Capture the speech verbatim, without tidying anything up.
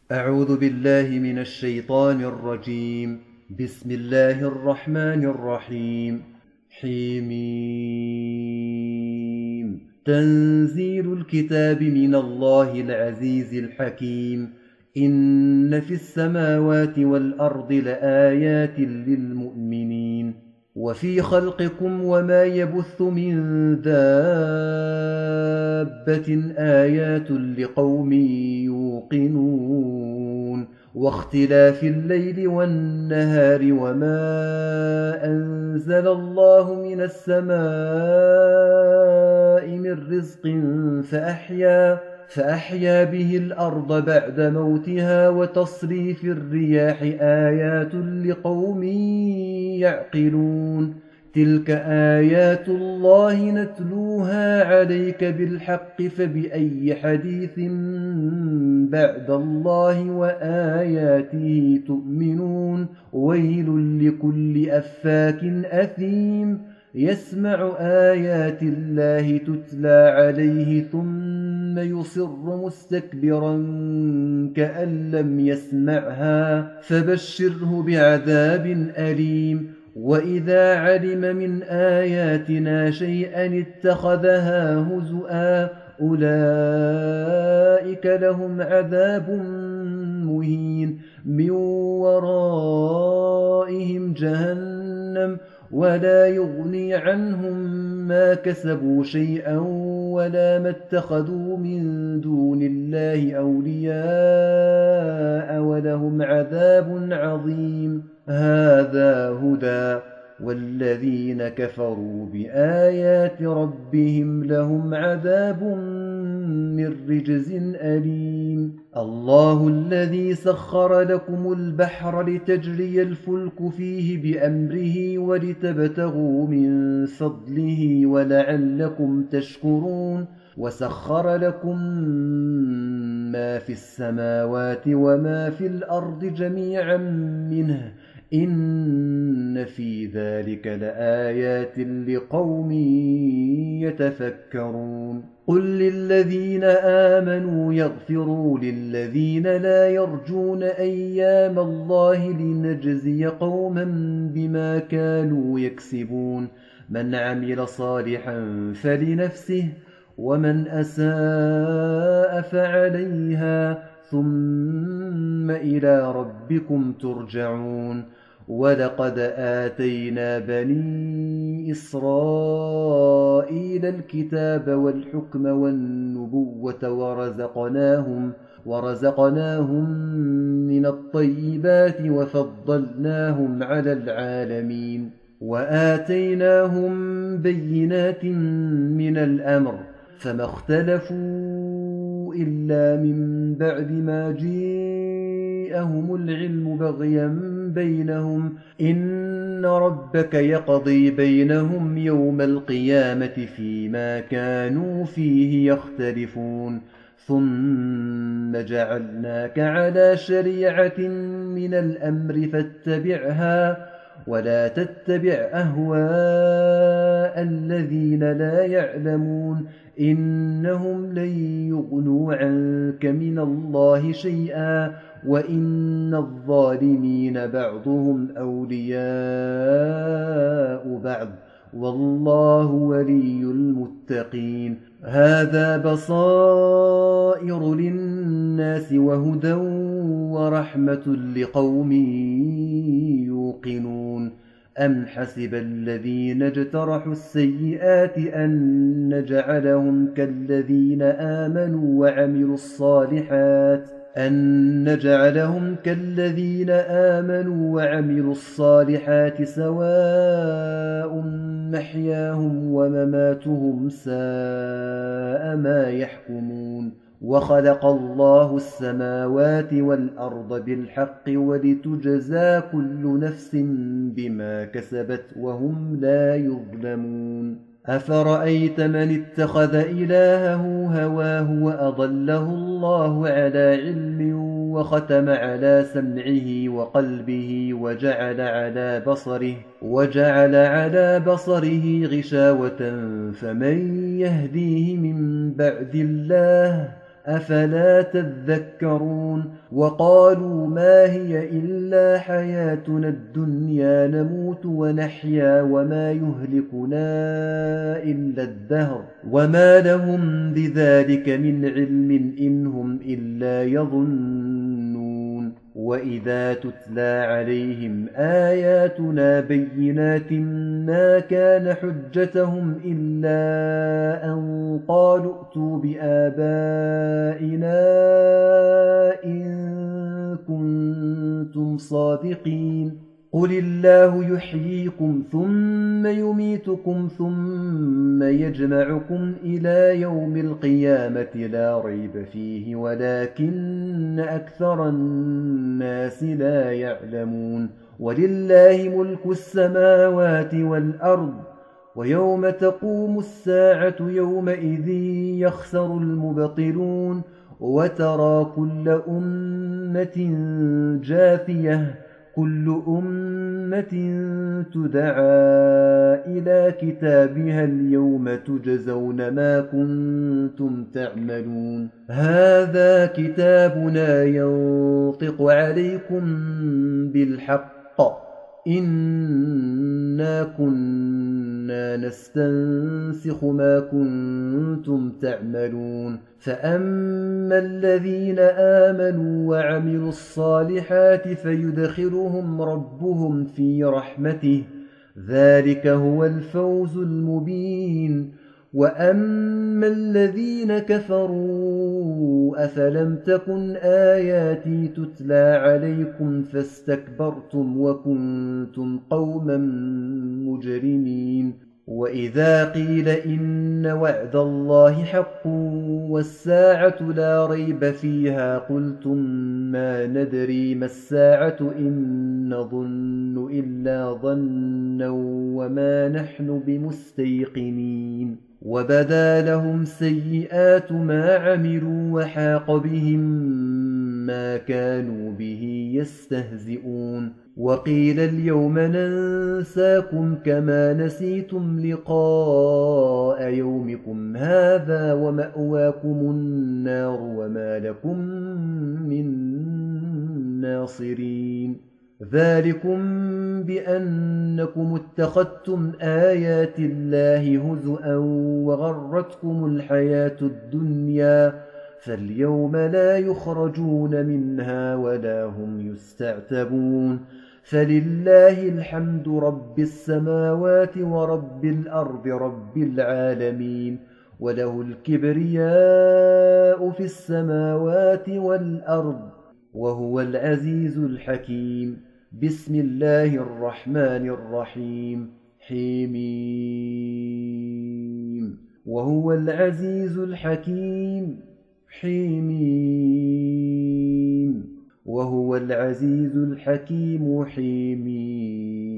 أعوذ بالله من الشيطان الرجيم. بسم الله الرحمن الرحيم. حميم. تنزيل الكتاب من الله العزيز الحكيم. إن في السماوات والأرض لآيات للمؤمنين وفي خلقكم وما يبث من دابة آيات لقوم يوقنون واختلاف الليل والنهار وما أنزل الله من السماء من رزق فأحيا فأحيا به الأرض بعد موتها وتصريف الرياح آيات لقوم يعقلون تلك آيات الله نتلوها عليك بالحق فبأي حديث بعد الله وآياته تؤمنون ويل لكل أفاك أثيم يسمع آيات الله تتلى عليه ثم يصر مستكبرا كأن لم يسمعها فبشره بعذاب أليم وإذا علم من آياتنا شيئا اتخذها هزؤا أولئك لهم عذاب مهين من ورائهم جهنم ولا يغني عنهم ما كسبوا شيئا ولا ما اتخذوا من دون الله أولياء ولهم عذاب عظيم هذا هدى والذين كفروا بآيات ربهم لهم عذاب من رجز أليم الله الذي سخر لكم البحر لتجري الفلك فيه بأمره ولتبتغوا من فضله ولعلكم تشكرون وسخر لكم ما في السماوات وما في الأرض جميعا منه إن في ذلك لآيات لقوم يتفكرون قل للذين آمنوا يغفروا للذين لا يرجون أيام الله لنجزي قوما بما كانوا يكسبون من عمل صالحا فلنفسه ومن أساء فعليها ثم إلى ربكم ترجعون ولقد آتينا بني إسرائيل الكتاب والحكم والنبوة ورزقناهم ورزقناهم من الطيبات وفضلناهم على العالمين وآتيناهم بينات من الأمر فما اختلفوا إلا من بعد ما جاءهم العلم بغيا بينهم إن ربك يقضي بينهم يوم القيامة فيما كانوا فيه يختلفون ثم جعلناك على شريعة من الأمر فاتبعها ولا تتبع أهواء الذين لا يعلمون إنهم لن يغنوا عنك من الله شيئا وإن الظالمين بعضهم أولياء بعض والله ولي المتقين هذا بصائر للناس وهدى ورحمة لقوم يوقنون أم حسب الذين اجترحوا السيئات أن نجعلهم كالذين آمنوا وعملوا الصالحات أن نجعلهم كالذين آمنوا وعملوا الصالحات سواء محياهم ومماتهم ساء ما يحكمون وخلق الله السماوات والأرض بالحق ولتجزى كل نفس بما كسبت وهم لا يظلمون أفرأيت من اتخذ إلهه هواه وأضله الله على علم وختم على سمعه وقلبه وجعل على بصره وجعل على بصره غشاوة فمن يهديه من بعد الله أفلا تذكرون وقالوا ما هي إلا حياتنا الدنيا نموت ونحيا وما يهلكنا إلا الدهر وما لهم بذلك من علم إن هم إلا يظنون وإذا تتلى عليهم آياتنا بينات ما كان حجتهم إلا أن قالوا ائتوا بآبائنا إن كنتم صادقين قل الله يحييكم ثم يميتكم ثم يجمعكم إلى يوم القيامة لا ريب فيه ولكن أكثر الناس لا يعلمون ولله ملك السماوات والأرض ويوم تقوم الساعة يومئذ يخسر المبطلون وترى كل أمة جاثية كل أمة تدعى إلى كتابها اليوم تجزون ما كنتم تعملون هذا كتابنا ينطق عليكم بالحق إنا كنا نستنسخ ما كنتم تعملون فأما الذين آمنوا وعملوا الصالحات فيدخلهم ربهم في رحمته ذلك هو الفوز المبين وأما الذين كفروا أفلم تكن آياتي تتلى عليكم فاستكبرتم وكنتم قوما مجرمين وإذا قيل إن وعد الله حق والساعة لا ريب فيها قلتم ما ندري ما الساعة إن نظن إلا ظنا وما نحن بمستيقنين وبدا لهم سيئات ما عملوا وحاق بهم ما كانوا به يستهزئون وقيل اليوم ننساكم كما نسيتم لقاء يومكم هذا ومأواكم النار وما لكم من ناصرين ذلكم بأنكم اتخذتم آيات الله هزؤا وغرتكم الحياة الدنيا فاليوم لا يخرجون منها ولا هم يستعتبون فلله الحمد رب السماوات ورب الأرض رب العالمين وله الكبرياء في السماوات والأرض وهو العزيز الحكيم بسم الله الرحمن الرحيم حميم وهو العزيز الحكيم حميم وهو العزيز الحكيم حميم